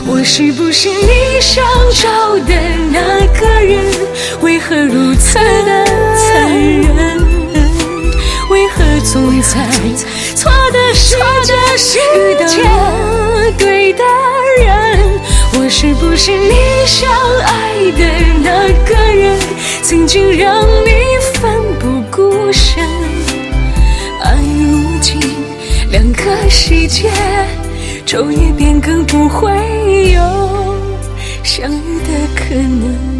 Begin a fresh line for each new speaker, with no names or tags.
我是不是你想找的那个人？为何如此的残忍？为何总在错的时间遇到了对的人？我是不是你想爱的那个人？曾经让你奋不顾身，爱如今两个世界，昼夜变更，不会有相遇的可能。